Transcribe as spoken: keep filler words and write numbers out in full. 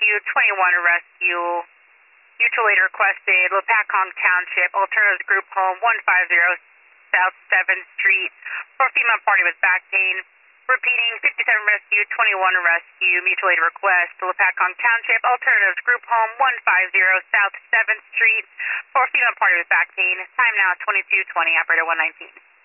Rescue twenty-one Rescue. Mutual aid requested, Lopatcong Township, Alternatives Group Home, one fifty South seventh Street. For female party with back pain. Repeating, fifty-seven Rescue, twenty-one Rescue. Mutual aid request, Lopatcong Township, Alternatives Group Home, one fifty South seventh Street. For female party with back pain. Time now twenty-two twenty, operator one nineteen.